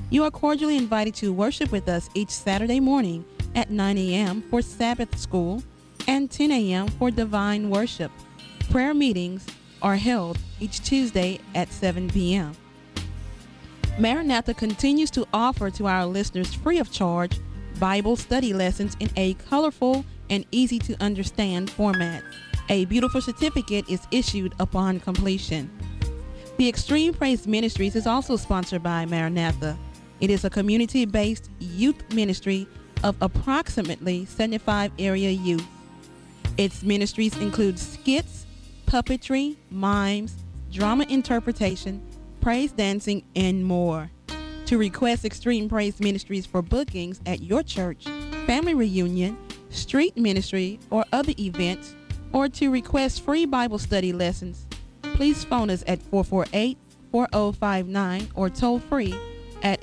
You are cordially invited to worship with us each Saturday morning at 9 a.m. for Sabbath School and 10 a.m. for Divine Worship. Prayer meetings are held each Tuesday at 7 p.m. Maranatha continues to offer to our listeners free of charge Bible study lessons in a colorful and easy to understand format. A beautiful certificate is issued upon completion. The Extreme Praise Ministries is also sponsored by Maranatha. It is a community-based youth ministry of approximately 75 area youth. Its ministries include skits, puppetry, mimes, drama interpretation, praise dancing, and more. To request Extreme Praise Ministries for bookings at your church, family reunion, street ministry, or other events, or to request free Bible study lessons, please phone us at 448-4059 or toll free at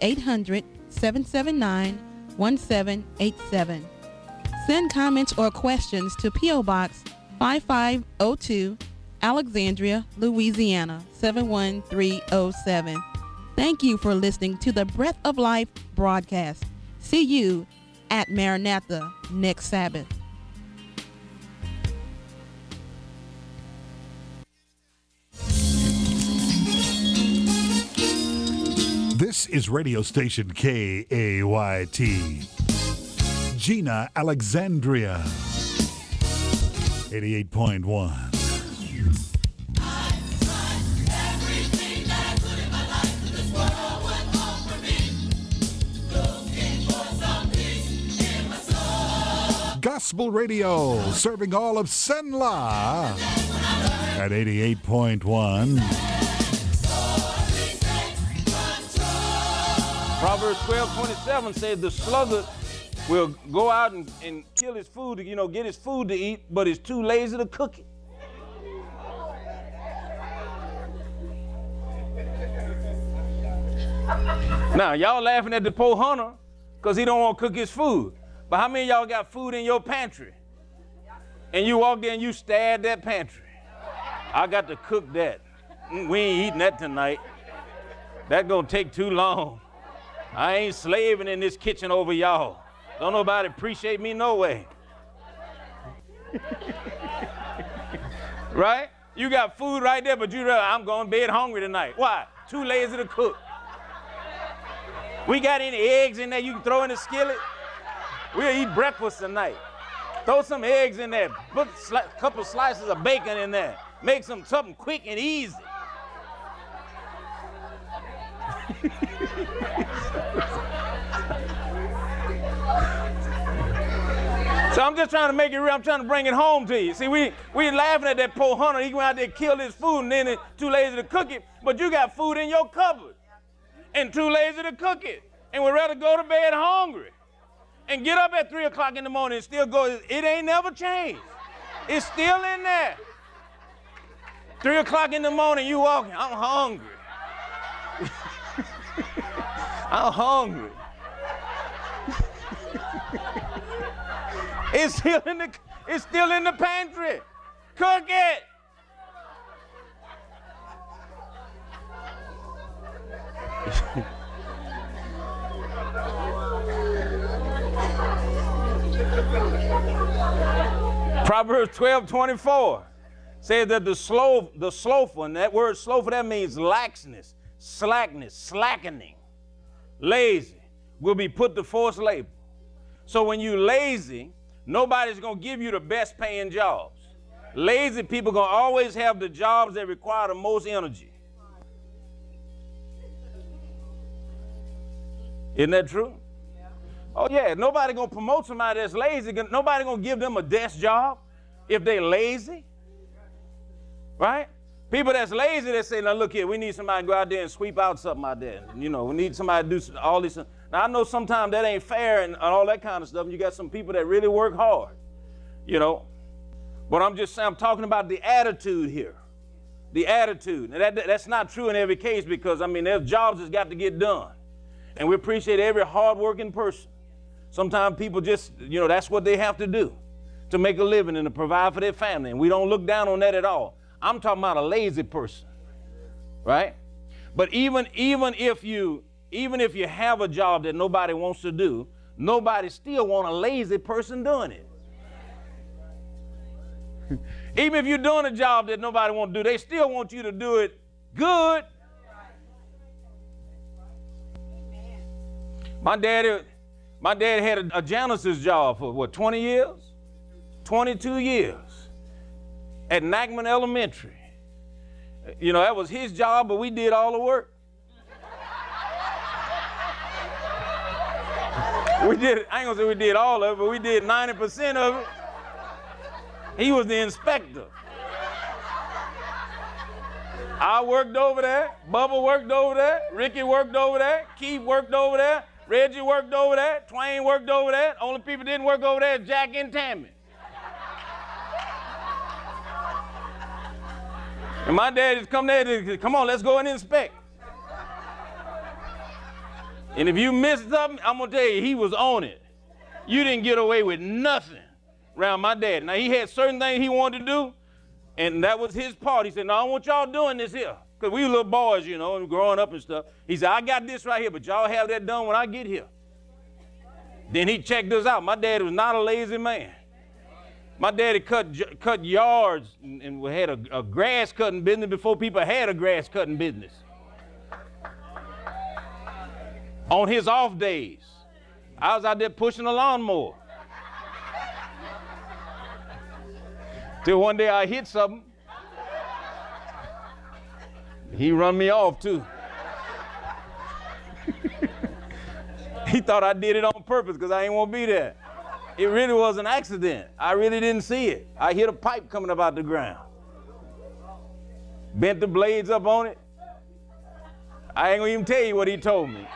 800-779-1787. Send comments or questions to P.O. Box 5502, Alexandria, Louisiana 71307. Thank you for listening to the Breath of Life broadcast. See you at Maranatha next Sabbath. This is radio station KAYT. Gina, Alexandria. 88.1. Gospel Radio, serving all of Senla at 88.1. Proverbs 12:27 says the sluggard will go out and kill his food, get his food to eat, but is too lazy to cook it. Now, y'all laughing at the poor hunter because he don't want to cook his food. But how many of y'all got food in your pantry? And you walk there and you stare at that pantry. I got to cook that. We ain't eating that tonight. That gonna take too long. I ain't slaving in this kitchen over y'all. Don't nobody appreciate me no way. Right? You got food right there, but I'm going to bed hungry tonight. Why? Too lazy to cook. We got any eggs in there you can throw in the skillet? We'll eat breakfast tonight. Throw some eggs in there. Put a couple slices of bacon in there. Make something quick and easy. So I'm just trying to make it real. I'm trying to bring it home to you. See, we laughing at that poor hunter. He went out there and killed his food and then too lazy to cook it. But you got food in your cupboard and too lazy to cook it. And would rather go to bed hungry and get up at 3 o'clock in the morning and still go. It ain't never changed. It's still in there. 3 o'clock in the morning, you walking. I'm hungry. I'm hungry. It's still in the pantry. Cook it. Proverbs 12:24 says that the slothful, and that word slothful, that means laxness, slackness, slackening, lazy, will be put to forced labor. So when you lazy, nobody's going to give you the best paying jobs. Lazy people going to always have the jobs that require the most energy. Isn't that true? Yeah. Oh yeah, nobody going to promote somebody that's lazy. Nobody going to give them a desk job if they're lazy. Right? People that's lazy, they say, now look here, we need somebody to go out there and sweep out something out there. We need somebody to do all this. Now I know sometimes that ain't fair and all that kind of stuff. You got some people that really work hard, But I'm just saying, I'm talking about the attitude here. The attitude. And that's not true in every case because, there's jobs that's got to get done. And we appreciate every hardworking person. Sometimes people just, that's what they have to do to make a living and to provide for their family. And we don't look down on that at all. I'm talking about a lazy person, right? But even if even if you have a job that nobody wants to do, nobody still want a lazy person doing it. Even if you're doing a job that nobody wants to do, they still want you to do it good. My dad had a janitor's job for what, 20 years? 22 years at Nackman Elementary. You know, that was his job, but we did all the work. We did, I ain't gonna say we did all of it, but we did 90% of it. He was the inspector. I worked over there, Bubba worked over there, Ricky worked over there, Keith worked over there, Reggie worked over there, Twain worked over there. Only people didn't work over there is Jack and Tammy. And my dad just come there and come on, let's go and inspect. And if you missed something, I'm gonna tell you, he was on it. You didn't get away with nothing around my dad. Now he had certain things he wanted to do, and that was his part. He said, no, I don't want y'all doing this here. Because we were little boys, you know, growing up and stuff. He said, I got this right here, but y'all have that done when I get here. Then he checked us out. My dad was not a lazy man. My daddy cut yards and had a grass cutting business before people had a grass cutting business. On his off days, I was out there pushing a lawnmower. Till one day I hit something. He run me off too. He thought I did it on purpose because I ain't want to be there. It really was an accident. I really didn't see it. I hit a pipe coming up out the ground. Bent the blades up on it. I ain't gonna even tell you what he told me.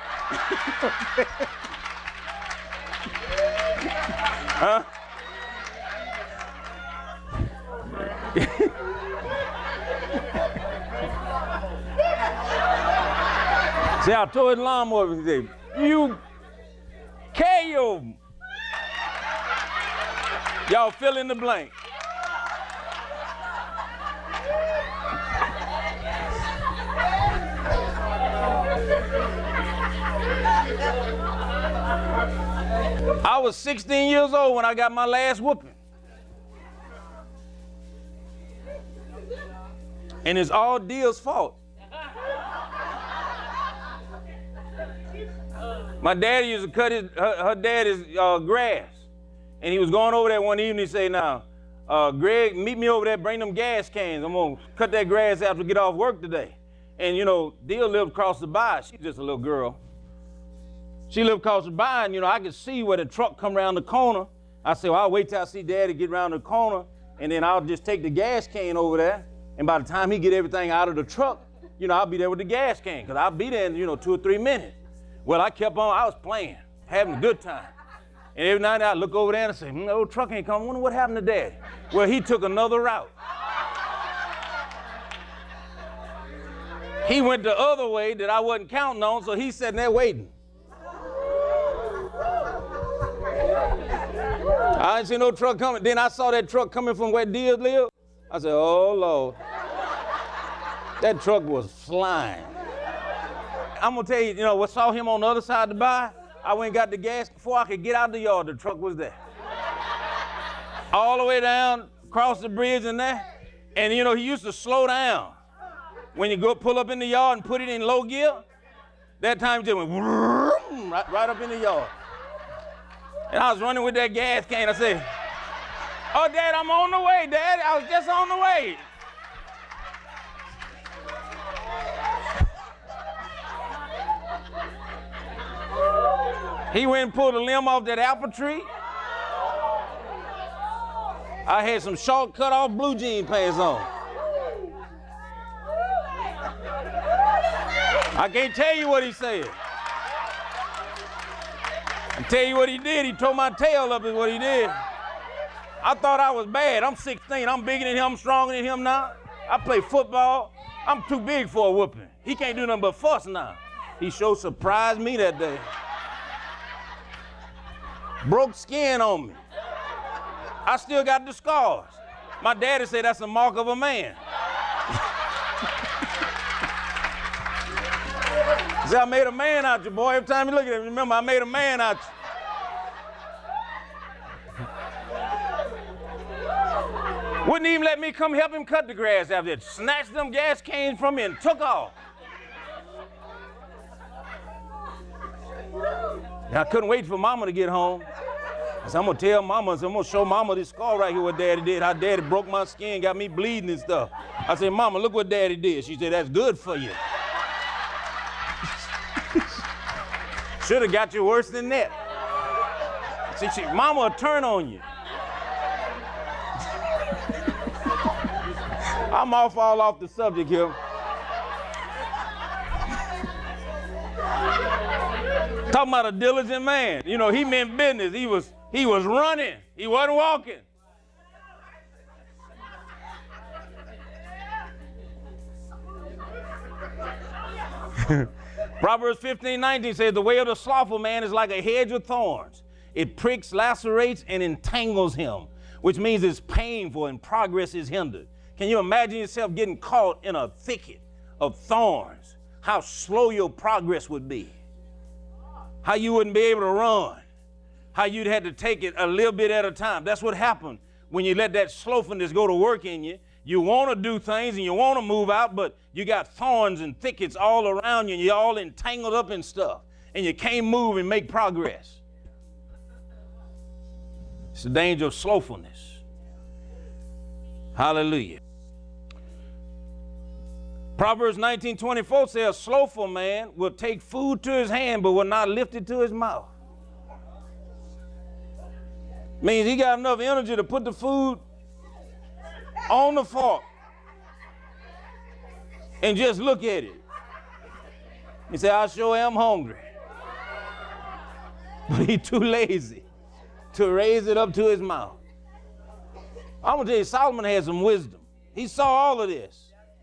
Huh? See, I told his lawnmower, he said, you KO. Y'all fill in the blank. I was 16 years old when I got my last whooping. And it's all Deal's fault. My dad used to cut her daddy's grass. And he was going over there one evening and say, now, Greg, meet me over there, bring them gas cans. I'm gonna cut that grass after we get off work today. And you know, Deal lived across the bay. She's just a little girl. She lived across the bay, and you know, I could see where the truck come around the corner. I said, well, I'll wait till I see Daddy get around the corner, and then I'll just take the gas can over there. And by the time he get everything out of the truck, you know, I'll be there with the gas can, because I'll be there in, you know, 2 or 3 minutes. Well, I kept on, I was playing, having a good time. And every night I look over there and say, the old truck ain't coming. I wonder what happened to Daddy. Well, he took another route. He went the other way that I wasn't counting on, so he's sitting there waiting. I didn't see no truck coming. Then I saw that truck coming from where Deal lived. I said, oh, Lord. That truck was flying. I'm going to tell you, you know, what saw him on the other side of the bay? I went and got the gas. Before I could get out of the yard, the truck was there. All the way down, across the bridge and there. And, you know, he used to slow down. When you go pull up in the yard and put it in low gear, that time he just went right up in the yard. And I was running with that gas can. I said, oh, Dad, I'm on the way, Dad. I was just on the way. He went and pulled a limb off that apple tree. I had some short cut off blue jean pants on. I can't tell you what he said. I tell you what he did. He tore my tail up is what he did. I thought I was bad. I'm 16. I'm bigger than him. I'm stronger than him now. I play football. I'm too big for a whooping. He can't do nothing but fuss now. He sure surprised me that day. Broke skin on me. I still got the scars. My daddy said that's a mark of a man. Say, I made a man out you, boy. Every time you look at him, remember, I made a man out you. Wouldn't even let me come help him cut the grass after that. Snatched them gas cans from me and took off. And I couldn't wait for Mama to get home. I said, I'm going to tell Mama, I'm going to show Mama this scar right here, what Daddy did, how Daddy broke my skin, got me bleeding and stuff. I said, Mama, look what Daddy did. She said, that's good for you. Should have got you worse than that. See, Mama will turn on you. I'm all off the subject here. Talking about a diligent man. You know, he meant business. He was running. He wasn't walking. Proverbs 15:19 says, the way of the slothful man is like a hedge of thorns. It pricks, lacerates, and entangles him, which means it's painful and progress is hindered. Can you imagine yourself getting caught in a thicket of thorns? How slow your progress would be. How you wouldn't be able to run. How you'd have to take it a little bit at a time. That's what happened when you let that slothfulness go to work in you. You want to do things and you want to move out, but you got thorns and thickets all around you and you're all entangled up in stuff and you can't move and make progress. It's the danger of slothfulness. Hallelujah. Proverbs 19:24 says, a slothful man will take food to his hand but will not lift it to his mouth. Means he got enough energy to put the food on the fork and just look at it. He said, I sure am hungry. But he's too lazy to raise it up to his mouth. I'm going to tell you, Solomon had some wisdom. He saw all of this.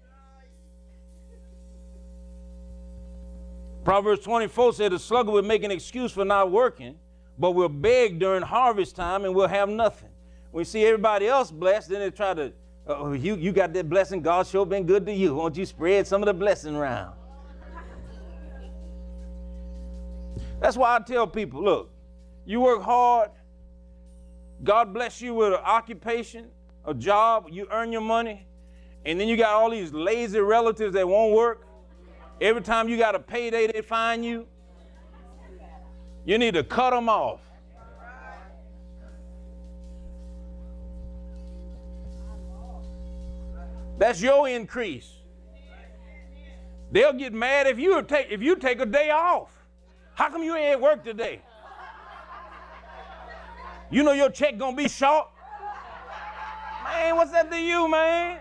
Proverbs 24 said, the sluggard will make an excuse for not working, but will beg during harvest time and will have nothing. When you see everybody else blessed, then they try to, oh, you got that blessing. God sure been good to you. Won't you spread some of the blessing around? That's why I tell people, look, you work hard. God bless you with an occupation, a job. You earn your money. And then you got all these lazy relatives that won't work. Every time you got a payday, they find you. You need to cut them off. That's your increase. They'll get mad if you take a day off. How come you ain't at work today? You know your check gonna be short? Man, what's that to you, man?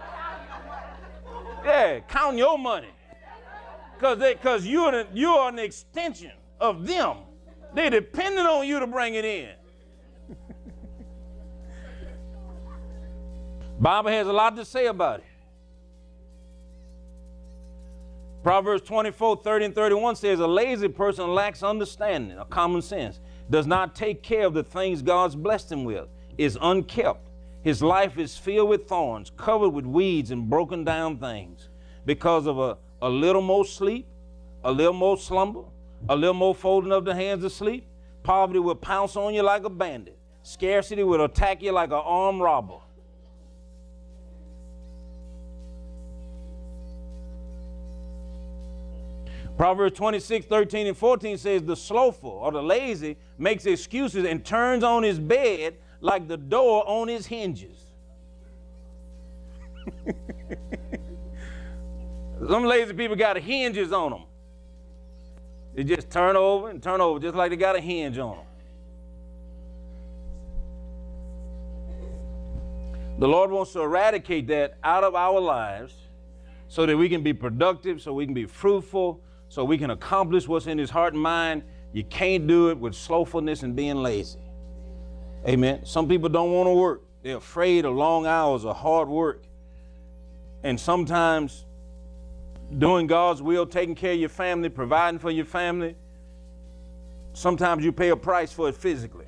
Yeah, count your money. Because you are an extension of them. They're dependent on you to bring it in. Bible has a lot to say about it. Proverbs 24:30 and 31 says, a lazy person lacks understanding or common sense, does not take care of the things God's blessed him with, is unkept. His life is filled with thorns, covered with weeds and broken down things. Because of a little more sleep, a little more slumber, a little more folding of the hands of sleep, poverty will pounce on you like a bandit. Scarcity will attack you like an armed robber. Proverbs 26:13 and 14 says, the slothful or the lazy makes excuses and turns on his bed like the door on his hinges. Some lazy people got hinges on them. They just turn over and turn over, just like they got a hinge on them. The Lord wants to eradicate that out of our lives so that we can be productive, so we can be fruitful, so we can accomplish what's in his heart and mind. You can't do it with slothfulness and being lazy. Amen. Some people don't want to work. They're afraid of long hours of hard work. And sometimes doing God's will, taking care of your family, providing for your family, sometimes you pay a price for it physically.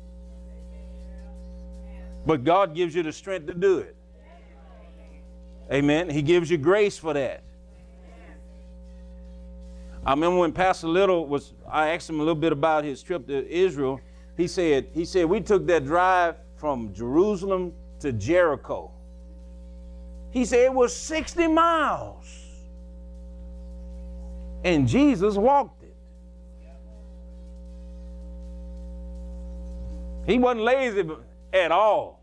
But God gives you the strength to do it. Amen. He gives you grace for that. I remember when Pastor Little I asked him a little bit about his trip to Israel. He said, we took that drive from Jerusalem to Jericho. He said it was 60 miles. And Jesus walked it. He wasn't lazy at all.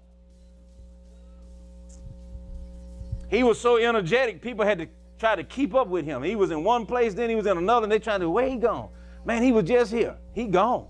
He was so energetic, people had to try to keep up with him. He was in one place, then he was in another, and they tried to, where he gone? Man, he was just here. He gone.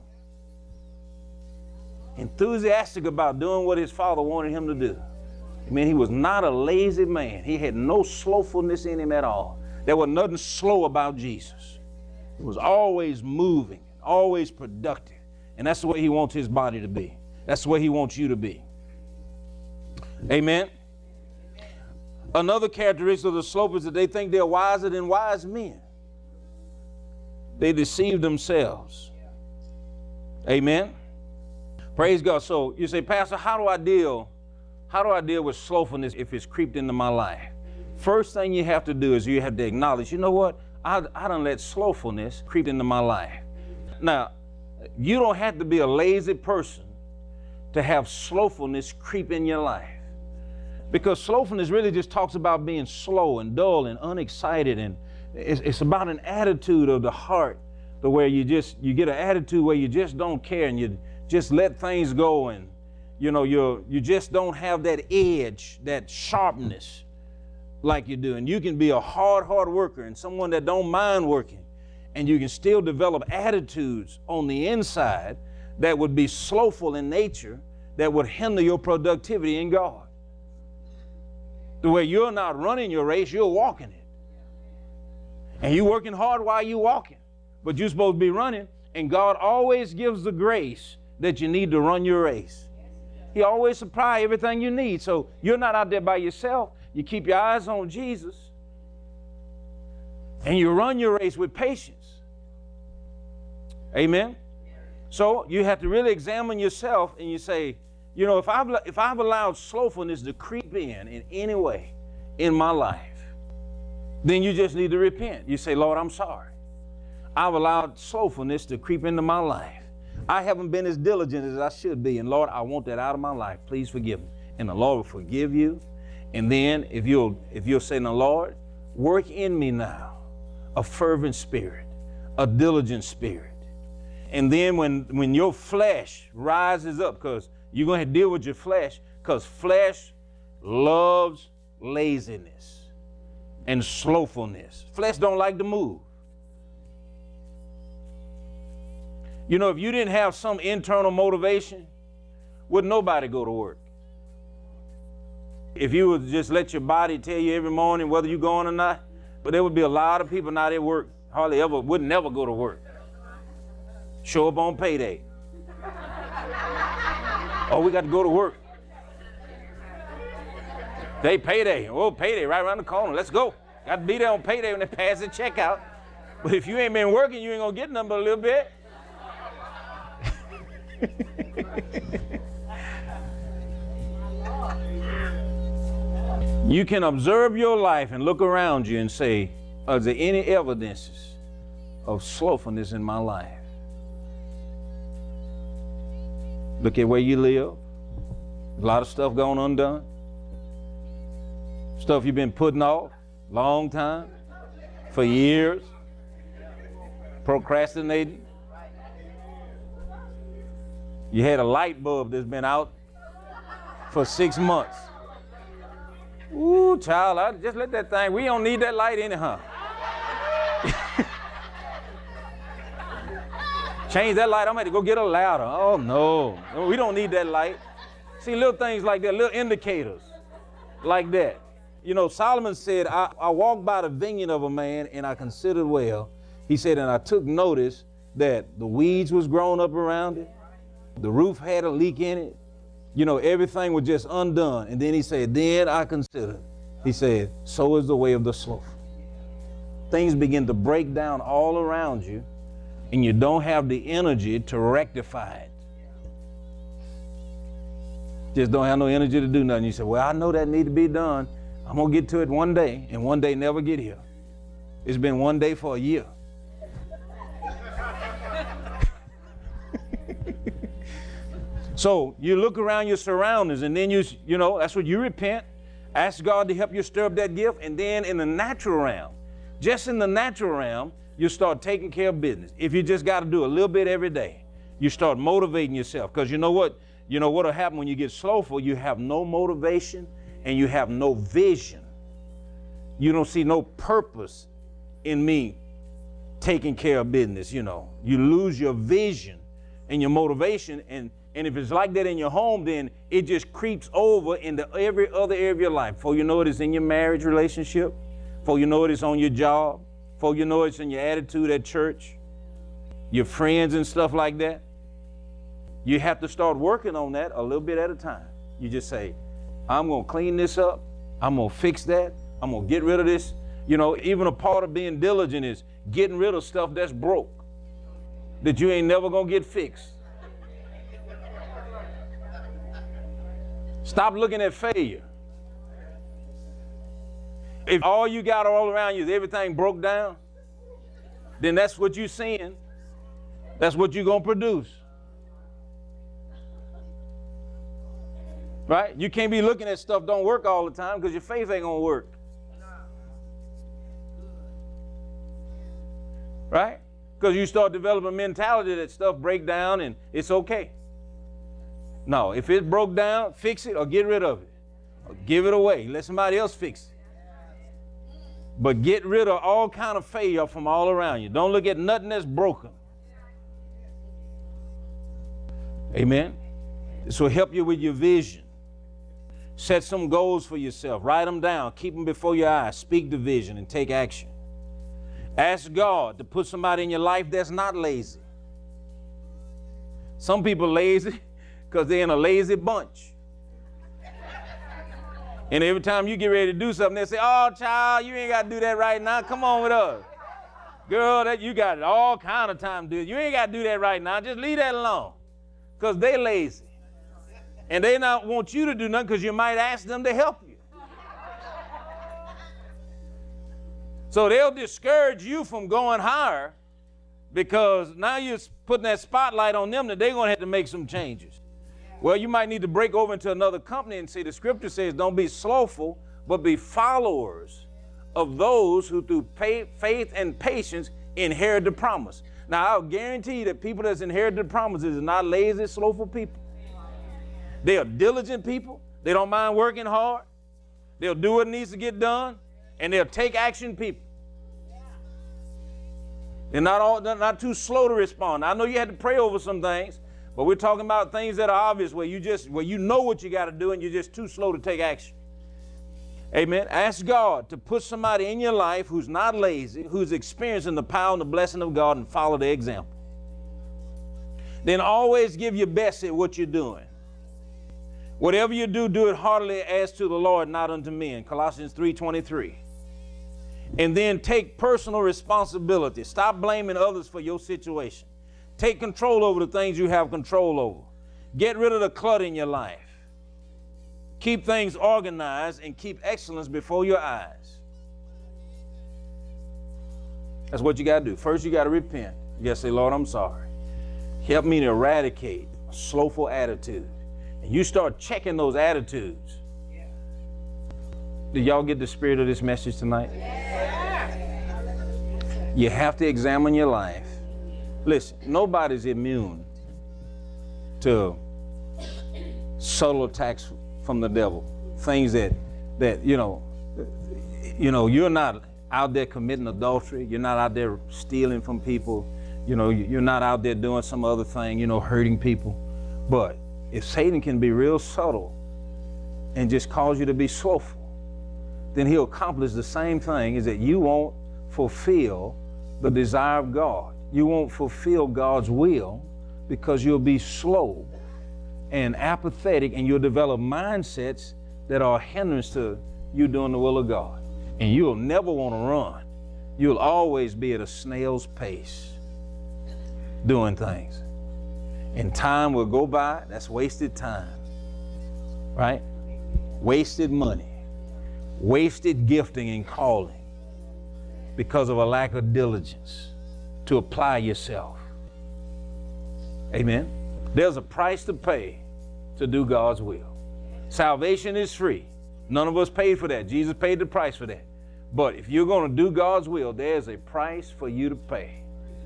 Enthusiastic about doing what his father wanted him to do. I mean, he was not a lazy man. He had no slowfulness in him at all. There was nothing slow about Jesus. He was always moving, always productive. And that's the way he wants his body to be. That's the way he wants you to be. Amen. Another characteristic of the slope is that they think they're wiser than wise men. They deceive themselves. Amen. Praise God. So you say, Pastor, how do I deal with slothfulness if it's creeped into my life? First thing you have to do is you have to acknowledge, you know what? I done let slothfulness creep into my life. Now, you don't have to be a lazy person to have slothfulness creep in your life. Because slothfulness really just talks about being slow and dull and unexcited, and it's about an attitude of the heart, to where you get an attitude where you just don't care and you just let things go, and you just don't have that edge, that sharpness like you do. And you can be a hard worker and someone that don't mind working, and you can still develop attitudes on the inside that would be slothful in nature, that would hinder your productivity in God. The way you're not running your race, you're walking it. And you're working hard while you're walking, but you're supposed to be running, and God always gives the grace that you need to run your race. He always supplies everything you need. So you're not out there by yourself. You keep your eyes on Jesus, and you run your race with patience. Amen. So you have to really examine yourself, and you say, if I've allowed slothfulness to creep in any way in my life, then you just need to repent. You say, Lord, I'm sorry. I've allowed slothfulness to creep into my life. I haven't been as diligent as I should be, and Lord, I want that out of my life. Please forgive me. And the Lord will forgive you. And then if you'll say, now, Lord, work in me now a fervent spirit, a diligent spirit. And then when your flesh rises up, because you're going to deal with your flesh, because flesh loves laziness and slothfulness. Flesh don't like to move. If you didn't have some internal motivation, would nobody go to work? If you would just let your body tell you every morning whether you're going or not, but there would be a lot of people not at work, would never go to work. Show up on payday. Oh, we got to go to work. Payday. Oh, payday right around the corner. Let's go. Got to be there on payday when they pass the checkout. But if you ain't been working, you ain't going to get nothing but a little bit. You can observe your life and look around you and say, are there any evidences of slothfulness in my life? Look at where you live. A lot of stuff going undone. Stuff you've been putting off long time, for years, procrastinating. You had a light bulb that's been out for 6 months. Ooh, child, just let that thing, we don't need that light anyhow. Change that light, I'm going to go get a ladder. Oh, no, we don't need that light. See, little things like that, little indicators like that. Solomon said, I walked by the vineyard of a man and I considered well. He said, and I took notice that the weeds was growing up around it. The roof had a leak in it. Everything was just undone. And then he said, then I considered. He said, so is the way of the sloth. Things begin to break down all around you, and you don't have the energy to rectify it. Just don't have no energy to do nothing. You say, well, I know that need to be done. I'm going to get to it one day, and one day never get here. It's been one day for a year. So you look around your surroundings, and then you know, that's what you repent. Ask God to help you stir up that gift. And then in the natural realm, just in the natural realm, you start taking care of business. If you just got to do a little bit every day, you start motivating yourself. Because you know what? You know what will happen when you get slowful? You have no motivation and you have no vision. You don't see no purpose in me taking care of business, you know. You lose your vision and your motivation. And if it's like that in your home, then it just creeps over into every other area of your life. Before you know it, it's in your marriage relationship. Before you know it, it's on your job. Before you know it, it's in your attitude at church, your friends and stuff like that. You have to start working on that a little bit at a time. You just say, I'm going to clean this up. I'm going to fix that. I'm going to get rid of this. You know, even a part of being diligent is getting rid of stuff that's broke, that you ain't never going to get fixed. Stop looking at failure. If all you got all around you is everything broke down, then that's what you're seeing. That's what you're going to produce. Right? You can't be looking at stuff don't work all the time because your faith ain't going to work. Right? Because you start developing a mentality that stuff break down and it's okay. No, if it broke down, fix it or get rid of it. Or give it away. Let somebody else fix it. But get rid of all kind of failure from all around you. Don't look at nothing that's broken. Amen? This will help you with your vision. Set some goals for yourself. Write them down. Keep them before your eyes. Speak the vision and take action. Ask God to put somebody in your life that's not lazy. Some people lazy because they're in a lazy bunch. And every time you get ready to do something, they say, oh, child, you ain't got to do that right now. Come on with us. Girl, that you got all kind of time to do it. You ain't got to do that right now. Just leave that alone. Because they lazy. And they not want you to do nothing because you might ask them to help you. So they'll discourage you from going higher because now you're putting that spotlight on them that they're going to have to make some changes. Well, you might need to break over into another company and see the scripture says don't be slothful, but be followers of those who through faith and patience inherit the promise. Now, I'll guarantee you that people that's inherited the promises are not lazy, slothful people. They are diligent people. They don't mind working hard. They'll do what needs to get done, and they'll take action people. They're not too slow to respond. I know you had to pray over some things, but we're talking about things that are obvious where you know what you got to do and you're just too slow to take action. Amen. Ask God to put somebody in your life who's not lazy, who's experiencing the power and the blessing of God, and follow their example. Then always give your best at what you're doing. Whatever you do, do it heartily as to the Lord, not unto men. Colossians 3:23. And then take personal responsibility. Stop blaming others for your situation. Take control over the things you have control over. Get rid of the clutter in your life. Keep things organized and keep excellence before your eyes. That's what you got to do. First, you got to repent. You got to say, Lord, I'm sorry. Help me to eradicate a slothful attitude. And you start checking those attitudes. Did y'all get the spirit of this message tonight? You have to examine your life. Listen, nobody's immune to subtle attacks from the devil. Things that you're not out there committing adultery. You're not out there stealing from people. You're not out there doing some other thing, hurting people. But if Satan can be real subtle and just cause you to be slothful, then he'll accomplish the same thing, is that you won't fulfill the desire of God. You won't fulfill God's will because you'll be slow and apathetic, and you'll develop mindsets that are a hindrance to you doing the will of God. And you'll never want to run. You'll always be at a snail's pace doing things. And time will go by. That's wasted time, right? Wasted money, wasted gifting and calling because of a lack of diligence to apply yourself. Amen. There's a price to pay to do God's will. Salvation is free. None of us paid for that. Jesus paid the price for that. But if you're going to do God's will, there's a price for you to pay.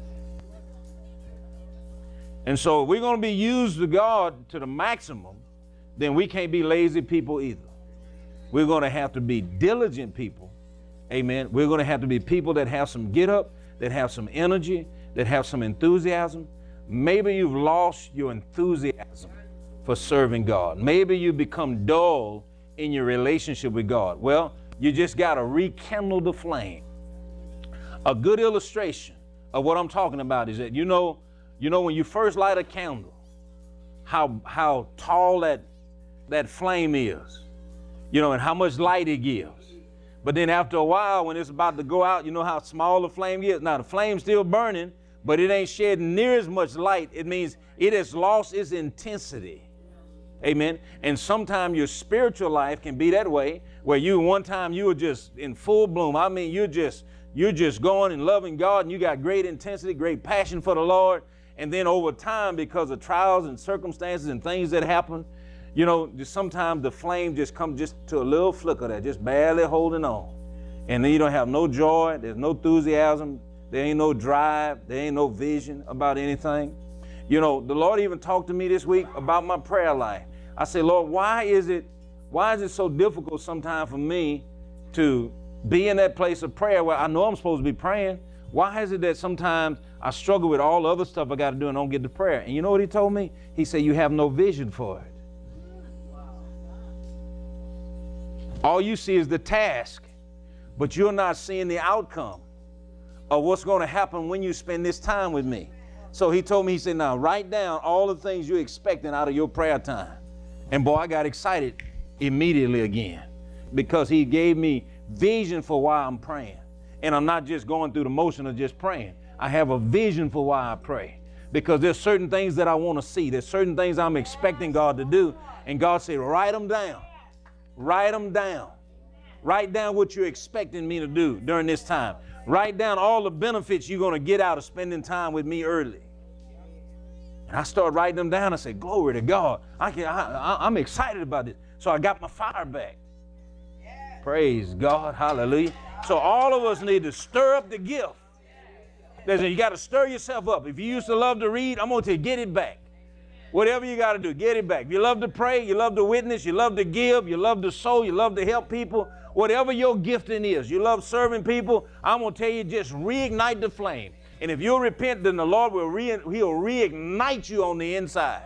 And so if we're going to be used to God to the maximum, then we can't be lazy people either. We're going to have to be diligent people. Amen. We're going to have to be people that have some get up, that have some energy, that have some enthusiasm. Maybe you've lost your enthusiasm for serving God. Maybe you become dull in your relationship with God. Well, you just got to rekindle the flame. A good illustration of what I'm talking about is that, you know when you first light a candle, how tall that flame is, and how much light it gives. But then after a while, when it's about to go out, you know how small the flame is? Now the flame's still burning, but it ain't shedding near as much light. It means it has lost its intensity. Amen. And sometimes your spiritual life can be that way, where one time you were just in full bloom. I mean, you're just going and loving God, and you got great intensity, great passion for the Lord. And then over time, because of trials and circumstances and things that happen, just sometimes the flame just comes just to a little flicker there, just barely holding on. And then you don't have no joy, there's no enthusiasm, there ain't no drive, there ain't no vision about anything. The Lord even talked to me this week about my prayer life. I said, Lord, why is it so difficult sometimes for me to be in that place of prayer where I know I'm supposed to be praying? Why is it that sometimes I struggle with all the other stuff I got to do and don't get to prayer? And you know what he told me? He said, you have no vision for it. All you see is the task, but you're not seeing the outcome of what's going to happen when you spend this time with me. So he told me, he said, now write down all the things you're expecting out of your prayer time. And boy, I got excited immediately again, because he gave me vision for why I'm praying. And I'm not just going through the motion of just praying. I have a vision for why I pray, because there's certain things that I want to see. There's certain things I'm expecting God to do. And God said, write them down. Write them down. Write down what you're expecting me to do during this time. Write down all the benefits you're going to get out of spending time with me early. And I started writing them down. I said, glory to God. I'm excited about this. So I got my fire back. Praise God. Hallelujah. So all of us need to stir up the gift. You got to stir yourself up. If you used to love to read, I'm going to tell you, get it back. Whatever you got to do, get it back. If you love to pray, you love to witness, you love to give, you love to sow, you love to help people, whatever your gifting is, you love serving people, I'm going to tell you, just reignite the flame. And if you'll repent, then the Lord will he'll reignite you on the inside.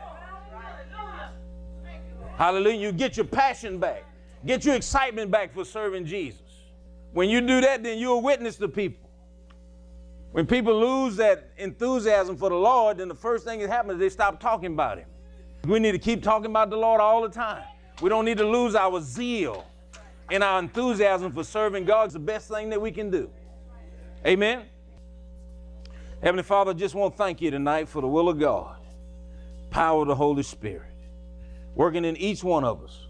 Hallelujah. You get your passion back. Get your excitement back for serving Jesus. When you do that, then you'll witness to people. When people lose that enthusiasm for the Lord, then the first thing that happens is they stop talking about him. We need to keep talking about the Lord all the time. We don't need to lose our zeal and our enthusiasm for serving God. It's the best thing that we can do. Amen. Heavenly Father, I just want to thank you tonight for the will of God, power of the Holy Spirit, working in each one of us.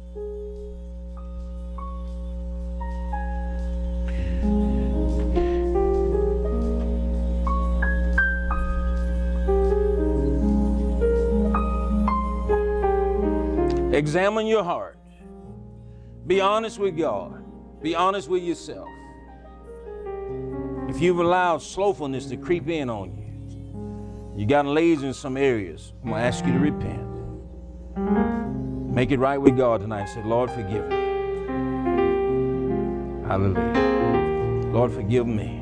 Examine your heart. Be honest with God. Be honest with yourself. If you've allowed slothfulness to creep in on you, you gotten lazy in some areas, I'm going to ask you to repent. Make it right with God tonight. Say, Lord, forgive me. Hallelujah. Lord, forgive me.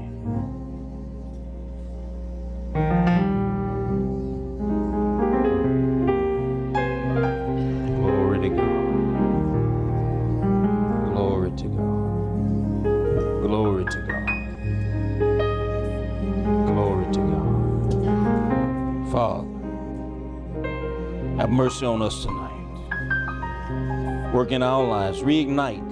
Have mercy on us tonight. Work in our lives. Reignite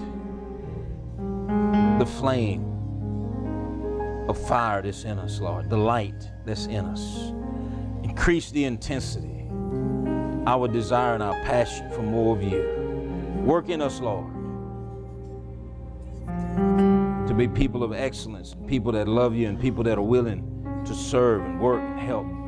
the flame of fire that's in us, Lord. The light that's in us. Increase the intensity, our desire and our passion for more of you. Work in us, Lord, to be people of excellence, people that love you and people that are willing to serve and work and help